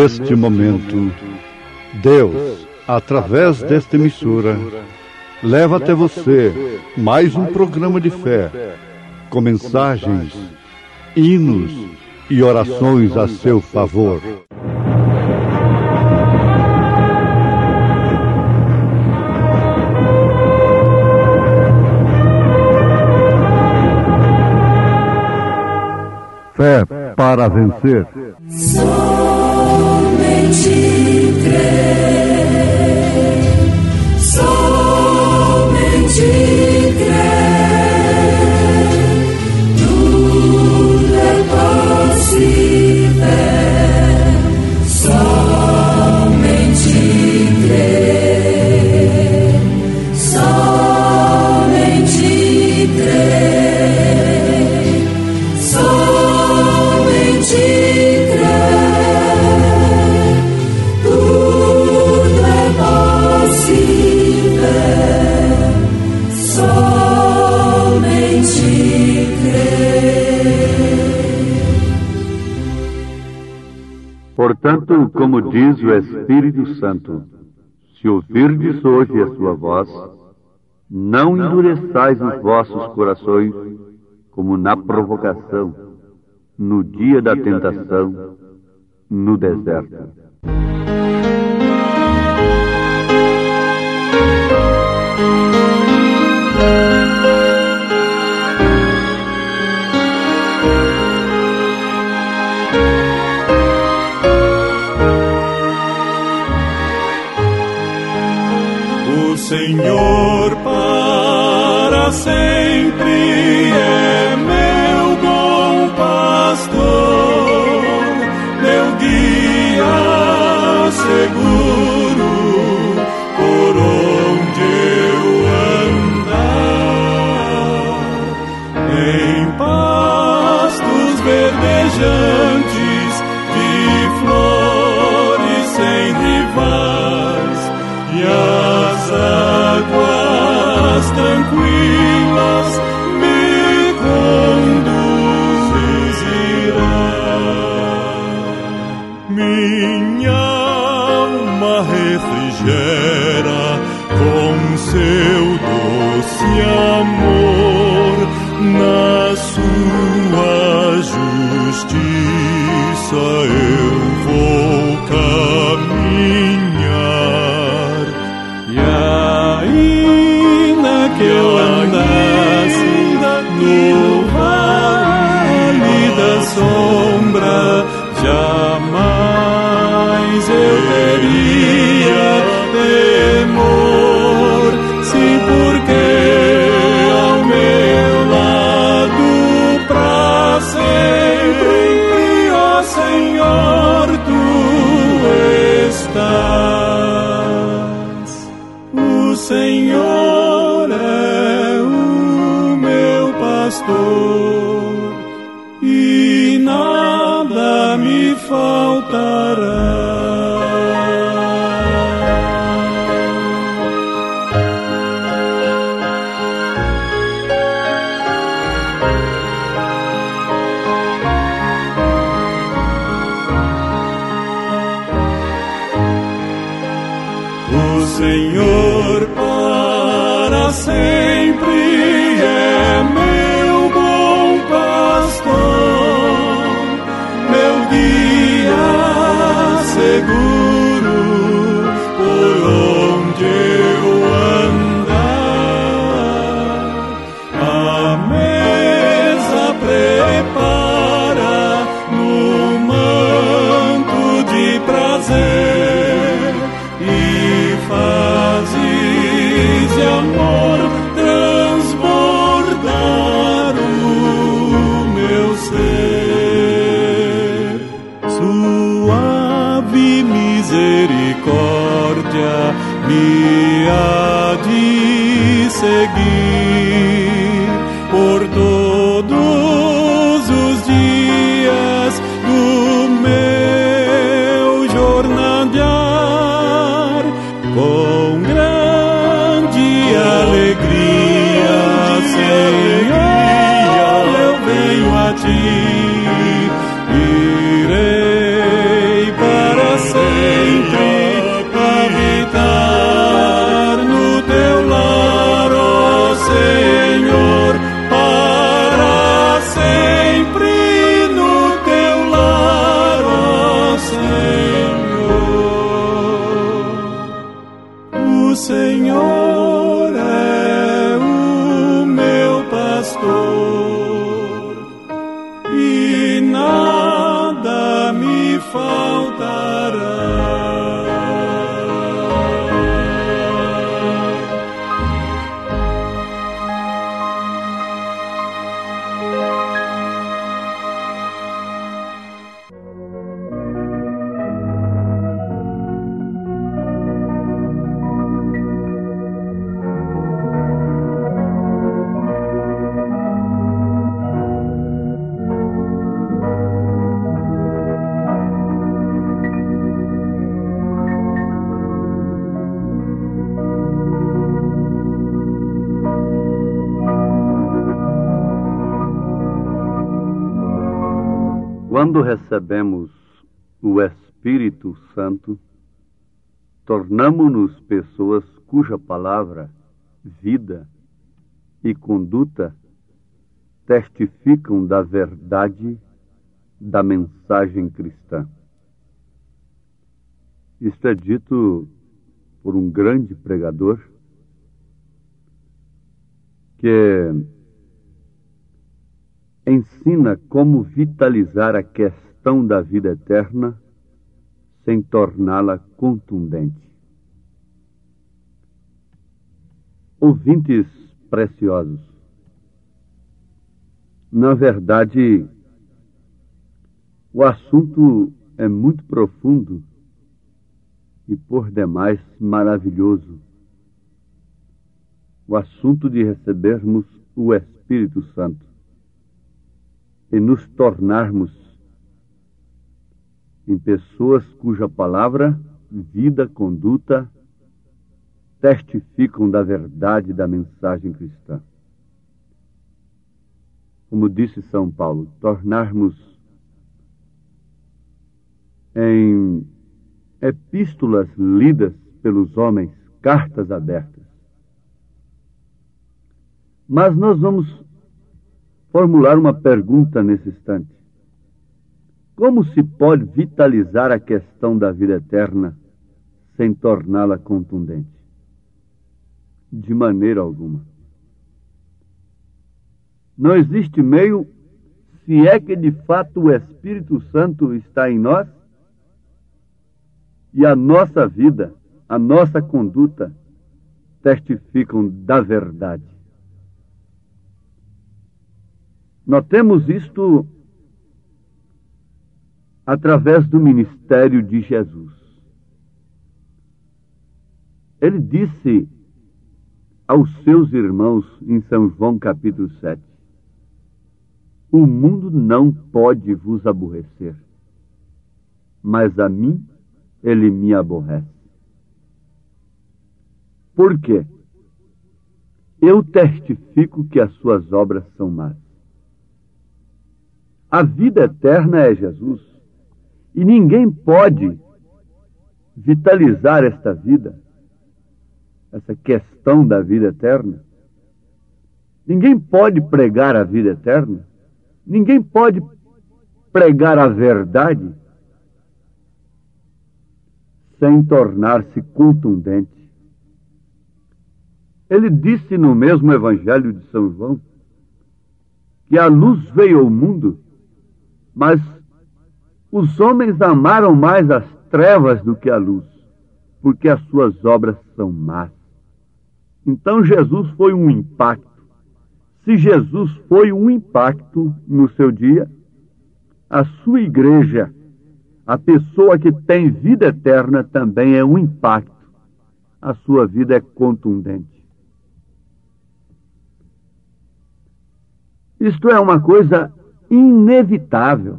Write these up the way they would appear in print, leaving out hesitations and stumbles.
neste momento, Deus, através desta emissora, leva até você mais um programa de fé, com mensagens, hinos e orações a seu favor. Fé para vencer. Somente crer, somente crer, tudo é possível, somente crer, somente crer, somente crer, tudo é possível, somente crer. Portanto, como diz o Espírito Santo, se ouvirdes hoje a sua voz, não endureçais os vossos corações, como na provocação, no dia da tentação, no deserto. O Senhor para sempre é meu bom pastor, meu guia seguro por onde eu andar. Em pastos verdejantes de flores sem rivais e as águas tranquilas me conduzirá. Minha alma refrigera com seu doce amor, na sua justiça eu vou caminhar. E ainda que eu andasse no vale da sombra, jamais eu teria temor, sim, porque ao meu lado pra sempre, ó Senhor, tu estás. O Senhor é o meu pastor e nada me faltará. O Senhor para sempre é meu bom pastor, meu guia seguro por onde eu andar. A mesa prepara no manto de prazer e fazes de amor transbordar o meu ser. Suave misericórdia me há de seguir por todos os dias do meu jornadear. Com grande alegria, Senhor, eu venho a ti. Irei para faltará. Quando recebemos o Espírito Santo, tornamo-nos pessoas cuja palavra, vida e conduta testificam da verdade da mensagem cristã. Isto é dito por um grande pregador que ensina como vitalizar a questão da vida eterna sem torná-la contundente. Ouvintes preciosos, na verdade, o assunto é muito profundo e por demais maravilhoso. O assunto de recebermos o Espírito Santo e nos tornarmos em pessoas cuja palavra, vida, conduta testificam da verdade da mensagem cristã. Como disse São Paulo, tornarmos em epístolas lidas pelos homens, cartas abertas. Mas nós vamos formular uma pergunta nesse instante. Como se pode vitalizar a questão da vida eterna sem torná-la contundente? De maneira alguma. Não existe meio, se é que de fato o Espírito Santo está em nós e a nossa vida, a nossa conduta testificam da verdade. Notemos isto através do ministério de Jesus. Ele disse aos seus irmãos em São João capítulo 7, o mundo não pode vos aborrecer, mas a mim ele me aborrece. Por quê? Eu testifico que as suas obras são más. A vida eterna é Jesus. E ninguém pode vitalizar esta vida, essa questão da vida eterna. Ninguém pode pregar a vida eterna. Ninguém pode pregar a verdade sem tornar-se contundente. Ele disse no mesmo Evangelho de São João que a luz veio ao mundo, mas os homens amaram mais as trevas do que a luz, porque as suas obras são más. Então Jesus foi um impacto. Se Jesus foi um impacto no seu dia, a sua igreja, a pessoa que tem vida eterna, também é um impacto. A sua vida é contundente. Isto é uma coisa inevitável.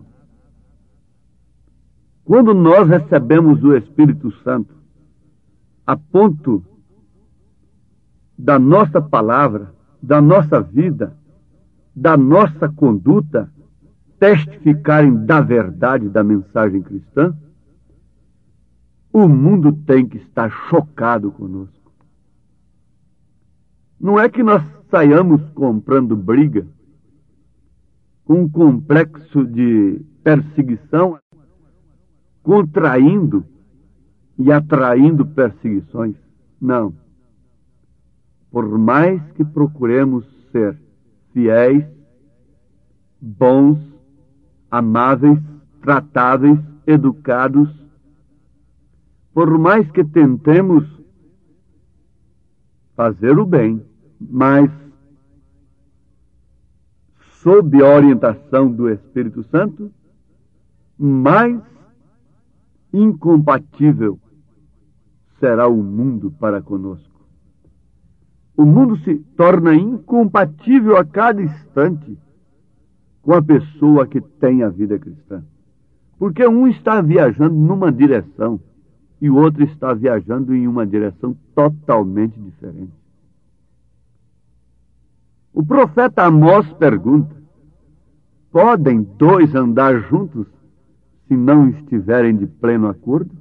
Quando nós recebemos o Espírito Santo, a ponto da nossa palavra, da nossa vida, da nossa conduta testificarem da verdade da mensagem cristã, o mundo tem que estar chocado conosco. Não é que nós saiamos comprando briga, com um complexo de perseguição, contraindo e atraindo perseguições. Não. Por mais que procuremos ser fiéis, bons, amáveis, tratáveis, educados, por mais que tentemos fazer o bem, mas sob a orientação do Espírito Santo, mais incompatível será o mundo para conosco. O mundo se torna incompatível a cada instante com a pessoa que tem a vida cristã. Porque um está viajando numa direção e o outro está viajando em uma direção totalmente diferente. O profeta Amós pergunta: podem dois andar juntos se não estiverem de pleno acordo?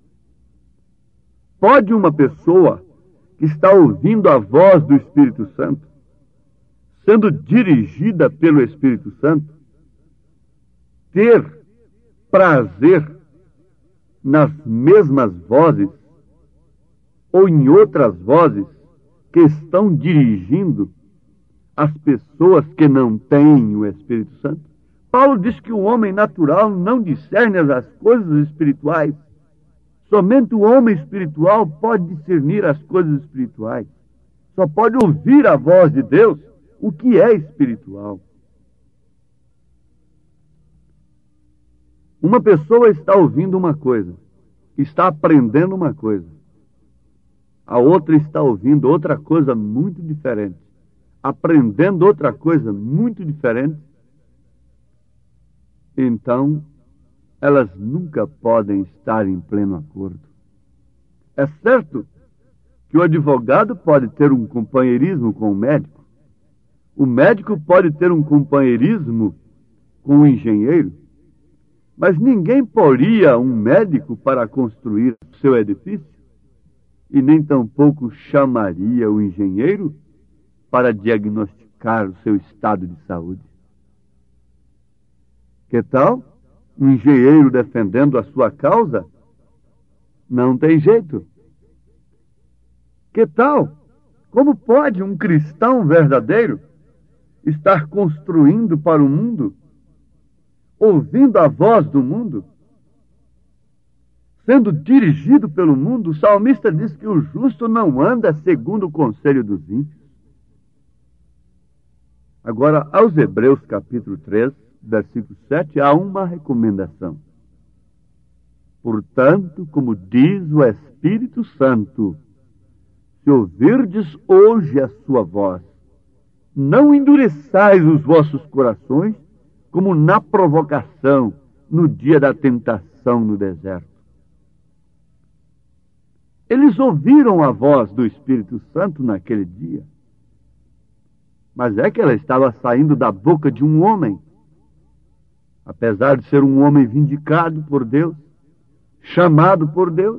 Pode uma pessoa que está ouvindo a voz do Espírito Santo, sendo dirigida pelo Espírito Santo, ter prazer nas mesmas vozes ou em outras vozes que estão dirigindo as pessoas que não têm o Espírito Santo? Paulo diz que o homem natural não discerne as coisas espirituais. Somente o homem espiritual pode discernir as coisas espirituais. Só pode ouvir a voz de Deus, o que é espiritual. Uma pessoa está ouvindo uma coisa, está aprendendo uma coisa. A outra está ouvindo outra coisa muito diferente, aprendendo outra coisa muito diferente. Então, elas nunca podem estar em pleno acordo. É certo que o advogado pode ter um companheirismo com o médico pode ter um companheirismo com o engenheiro, mas ninguém poria um médico para construir seu edifício e nem tampouco chamaria o engenheiro para diagnosticar o seu estado de saúde. Que tal? Um engenheiro defendendo a sua causa? Não tem jeito. Que tal? Como pode um cristão verdadeiro estar construindo para o mundo, ouvindo a voz do mundo, sendo dirigido pelo mundo? O salmista diz que o justo não anda segundo o conselho dos ímpios. Agora, aos Hebreus capítulo 3, versículo 7, há uma recomendação. Portanto, como diz o Espírito Santo, se ouvirdes hoje a sua voz, não endureçais os vossos corações, como na provocação, no dia da tentação no deserto. Eles ouviram a voz do Espírito Santo naquele dia, mas é que ela estava saindo da boca de um homem. Apesar de ser um homem vindicado por Deus, chamado por Deus,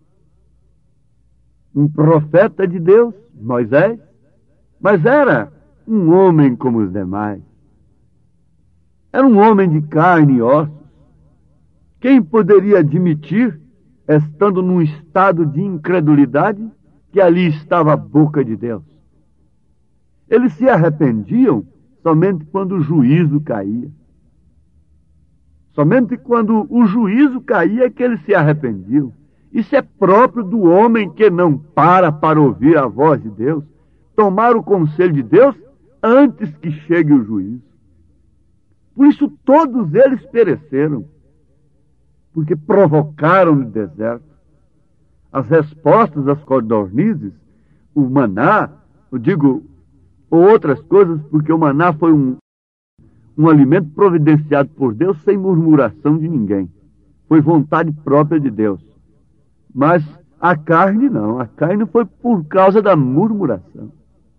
um profeta de Deus, Moisés, mas era um homem como os demais. Era um homem de carne e ossos. Quem poderia admitir, estando num estado de incredulidade, que ali estava a boca de Deus? Eles se arrependiam somente quando o juízo caía. Somente quando o juízo caía é que eles se arrependiam. Isso é próprio do homem que não para ouvir a voz de Deus, tomar o conselho de Deus antes que chegue o juízo. Por isso todos eles pereceram, porque provocaram no deserto. As respostas às codornizes, o maná, ou outras coisas, porque o maná foi um alimento providenciado por Deus sem murmuração de ninguém. Foi vontade própria de Deus. Mas a carne não. A carne foi por causa da murmuração.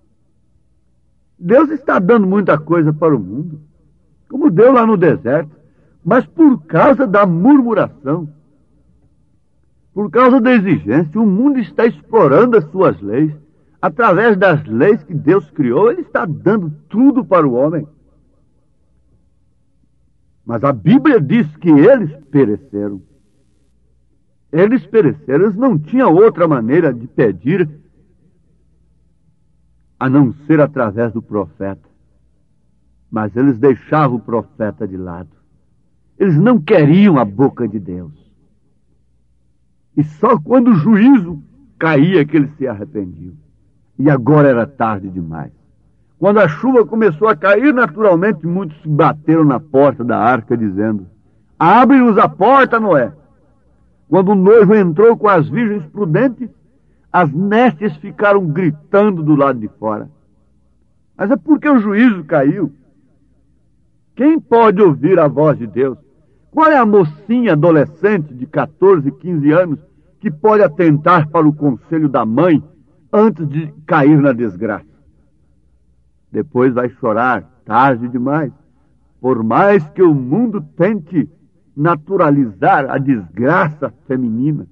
Deus está dando muita coisa para o mundo, como deu lá no deserto, mas por causa da murmuração, por causa da exigência, o mundo está explorando as suas leis. Através das leis que Deus criou, Ele está dando tudo para o homem. Mas a Bíblia diz que eles pereceram. Eles pereceram, eles não tinham outra maneira de pedir a não ser através do profeta. Mas eles deixavam o profeta de lado. Eles não queriam a boca de Deus. E só quando o juízo caía que eles se arrependiam. E agora era tarde demais. Quando a chuva começou a cair, naturalmente muitos se bateram na porta da arca dizendo: abre-nos a porta, Noé. Quando o noivo entrou com as virgens prudentes, as nécias ficaram gritando do lado de fora. Mas é porque o juízo caiu. Quem pode ouvir a voz de Deus? Qual é a mocinha adolescente de 14, 15 anos que pode atentar para o conselho da mãe antes de cair na desgraça? Depois vai chorar, tarde demais. Por mais que o mundo tente naturalizar a desgraça feminina,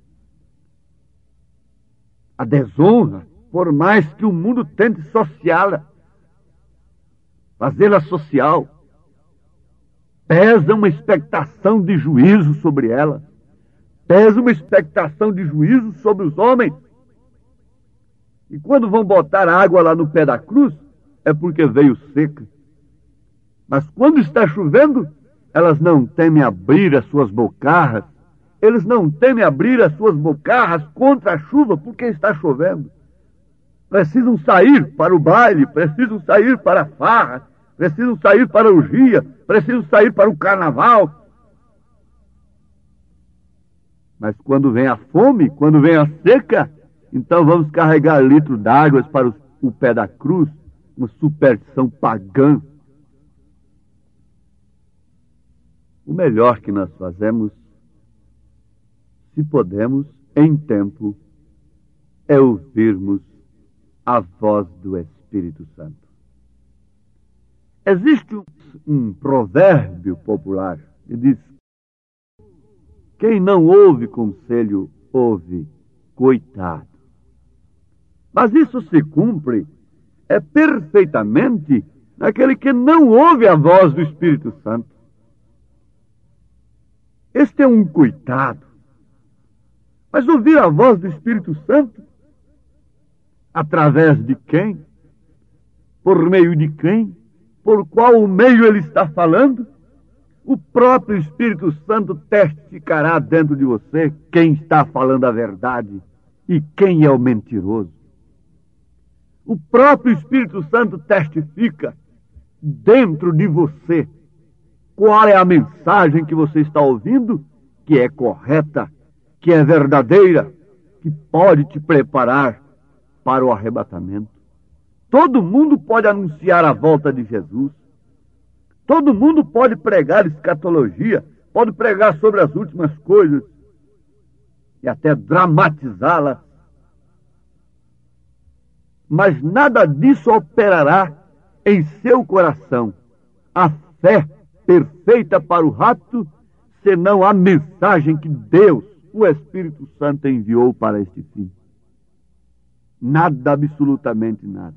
a desonra, por mais que o mundo tente sociá-la, fazê-la social, pesa uma expectação de juízo sobre ela, pesa uma expectação de juízo sobre os homens. E quando vão botar água lá no pé da cruz, é porque veio seca. Mas quando está chovendo, elas não temem abrir as suas bocarras. Eles não temem abrir as suas bocarras contra a chuva porque está chovendo. Precisam sair para o baile, precisam sair para a farra, precisam sair para a orgia, precisam sair para o carnaval. Mas quando vem a fome, quando vem a seca, então vamos carregar litros d'água para o pé da cruz, uma superstição pagã. O melhor que nós fazemos, se podemos, em tempo, é ouvirmos a voz do Espírito Santo. Existe um provérbio popular que diz: quem não ouve conselho, ouve coitado. Mas isso se cumpre perfeitamente naquele que não ouve a voz do Espírito Santo. Este é um coitado. Mas ouvir a voz do Espírito Santo, através de quem? Por meio de quem? Por qual meio ele está falando? O próprio Espírito Santo testificará dentro de você quem está falando a verdade e quem é o mentiroso. O próprio Espírito Santo testifica dentro de você qual é a mensagem que você está ouvindo, que é correta, que é verdadeira, que pode te preparar para o arrebatamento. Todo mundo pode anunciar a volta de Jesus. Todo mundo pode pregar escatologia, pode pregar sobre as últimas coisas e até dramatizá-las. Mas nada disso operará em seu coração a fé perfeita para o rapto, senão a mensagem que Deus, o Espírito Santo, enviou para este fim. Nada, absolutamente nada.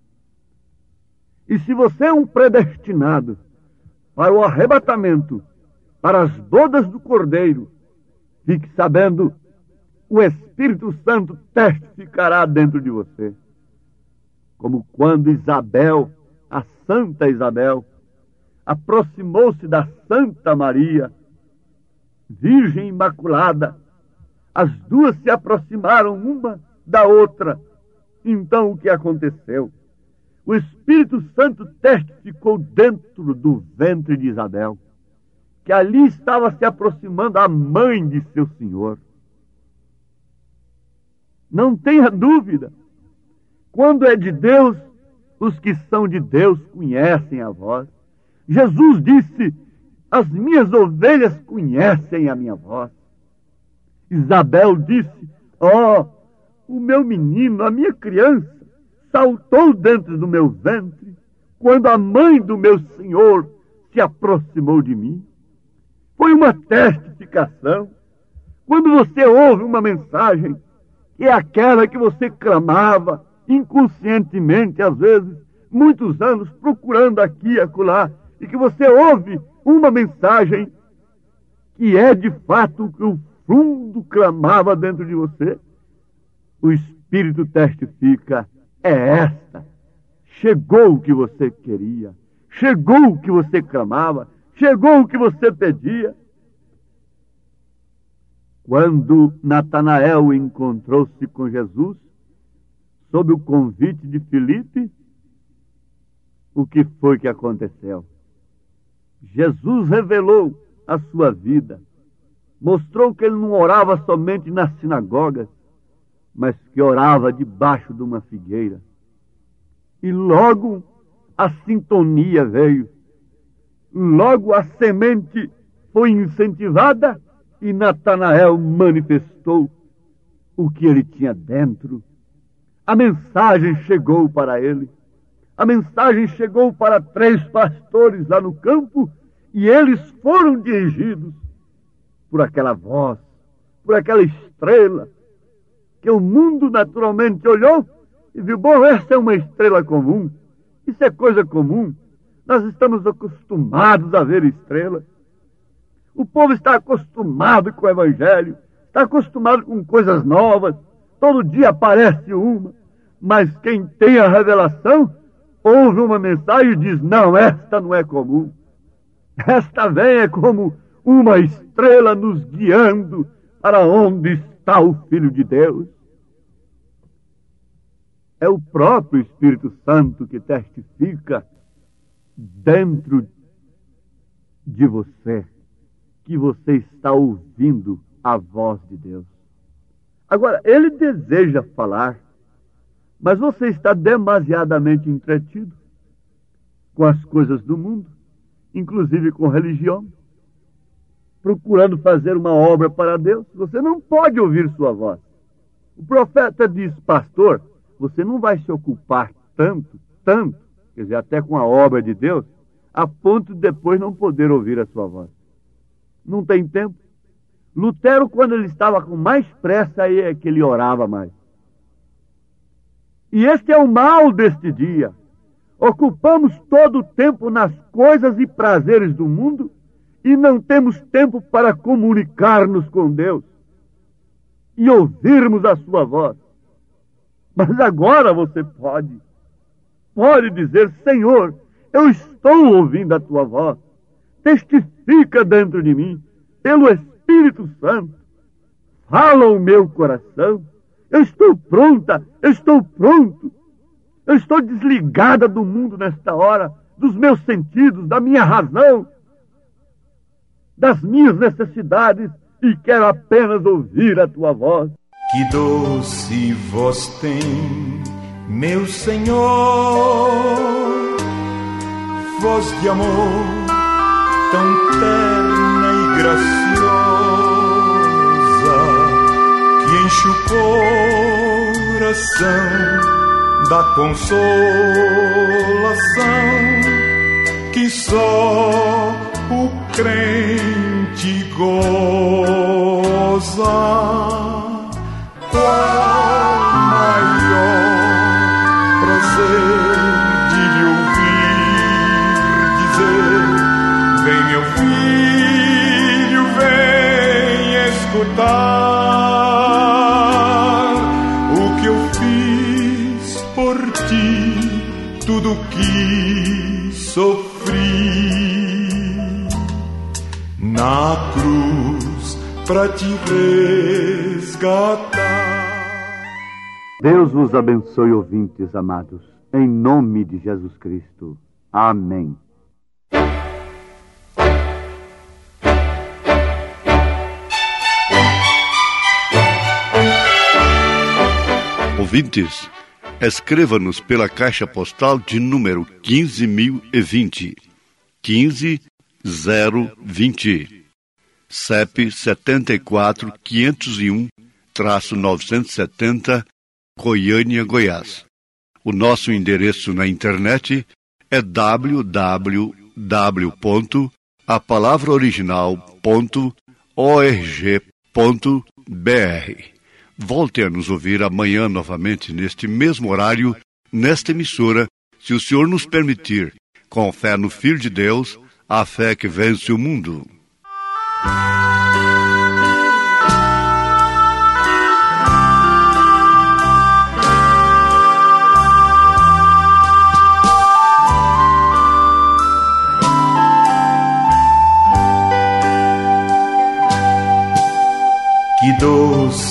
E se você é um predestinado para o arrebatamento, para as bodas do Cordeiro, fique sabendo, o Espírito Santo testificará dentro de você. Como quando Isabel, a Santa Isabel, aproximou-se da Santa Maria, Virgem Imaculada. As duas se aproximaram uma da outra. Então o que aconteceu? O Espírito Santo testificou dentro do ventre de Isabel que ali estava se aproximando a mãe de seu Senhor. Não tenha dúvida. Quando é de Deus, os que são de Deus conhecem a voz. Jesus disse: as minhas ovelhas conhecem a minha voz. Isabel disse: o meu menino, a minha criança, saltou dentro do meu ventre quando a mãe do meu Senhor se aproximou de mim. Foi uma testificação. Quando você ouve uma mensagem, que é aquela que você clamava inconscientemente, às vezes, muitos anos, procurando aqui e acolá, e que você ouve uma mensagem que é de fato o que o fundo clamava dentro de você, o Espírito testifica: é esta. Chegou o que você queria, chegou o que você clamava, chegou o que você pedia. Quando Natanael encontrou-se com Jesus, sob o convite de Filipe, o que foi que aconteceu? Jesus revelou a sua vida, mostrou que ele não orava somente nas sinagogas, mas que orava debaixo de uma figueira. E logo a sintonia veio, logo a semente foi incentivada e Natanael manifestou o que ele tinha dentro. A mensagem chegou para ele. A mensagem chegou para 3 pastores lá no campo e eles foram dirigidos por aquela voz, por aquela estrela, que o mundo naturalmente olhou e viu, bom, essa é uma estrela comum, isso é coisa comum, nós estamos acostumados a ver estrelas. O povo está acostumado com o Evangelho, está acostumado com coisas novas, todo dia aparece uma, mas quem tem a revelação ouve uma mensagem e diz, não, esta não é comum. Esta vem é como uma estrela nos guiando para onde está o Filho de Deus. É o próprio Espírito Santo que testifica dentro de você que você está ouvindo a voz de Deus. Agora, ele deseja falar, mas você está demasiadamente entretido com as coisas do mundo, inclusive com religião, procurando fazer uma obra para Deus. Você não pode ouvir sua voz. O profeta diz, pastor, você não vai se ocupar tanto, quer dizer, até com a obra de Deus, a ponto de depois não poder ouvir a sua voz. Não tem tempo. Lutero, quando ele estava com mais pressa, aí é que ele orava mais. E este é o mal deste dia. Ocupamos todo o tempo nas coisas e prazeres do mundo e não temos tempo para comunicar-nos com Deus e ouvirmos a sua voz. Mas agora você pode dizer, Senhor, eu estou ouvindo a tua voz. Testifica dentro de mim, pelo Espírito Santo. Fala o meu coração. Eu estou pronta, eu estou pronto. Eu estou desligada do mundo nesta hora, dos meus sentidos, da minha razão, das minhas necessidades, e quero apenas ouvir a tua voz. Que doce voz tem, meu Senhor, voz de amor tão terna e graciosa, que enche o coração da consolação que só o crente goza. Qual maior prazer de lhe ouvir dizer: vem, meu filho, vem escutar o que eu fiz por ti, tudo que sofri na cruz pra te resgatar. Deus vos abençoe, ouvintes amados, em nome de Jesus Cristo. Amém. Ouvintes, escreva-nos pela caixa postal de número 15.020, 15020, CEP 74.501-970, Goiânia, Goiás. O nosso endereço na internet é www.apalavraoriginal.org.br. Volte a nos ouvir amanhã novamente neste mesmo horário, nesta emissora, se o Senhor nos permitir, com fé no Filho de Deus, a fé que vence o mundo.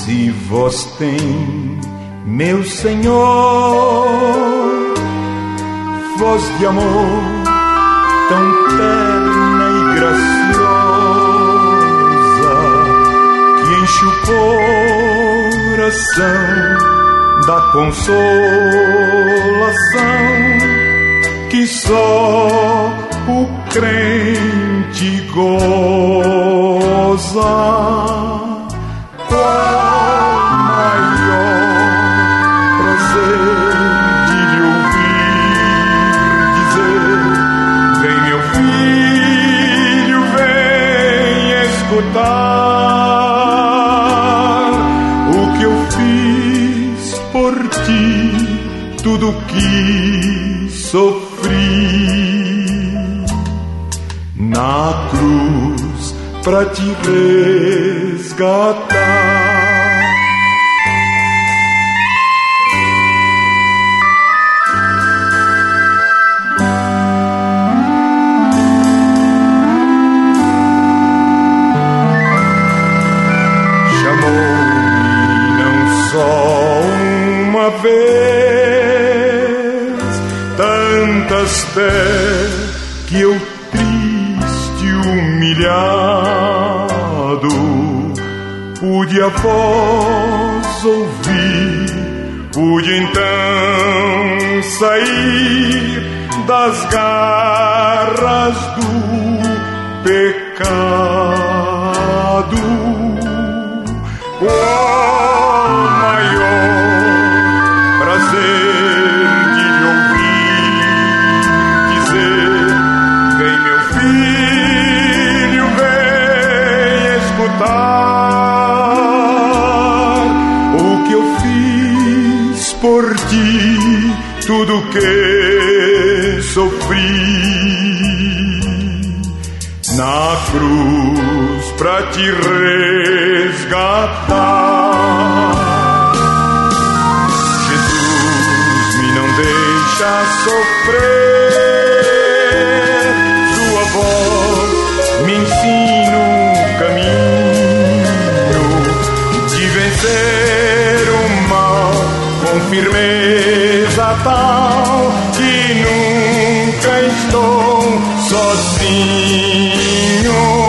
Se vós tem, meu Senhor, voz de amor tão terna e graciosa, que enche o coração da consolação que só o crente goza. Qual maior prazer de lhe ouvir dizer: vem meu filho, vem escutar o que eu fiz por ti, tudo que sofri na cruz pra te resgatar. Chamou-me não só uma vez, tantas vezes que eu triste, humilhado, pude a voz ouvir, pude então sair das garras do pecado. O maior prazer de lhe ouvir dizer: vem meu filho, vem escutar o que eu fiz por ti, tudo que sofri na cruz pra te resgatar. Jesus me não deixa sofrer, sua voz me ensina o caminho de vencer o mal com firmeza tal que nunca estou sozinho.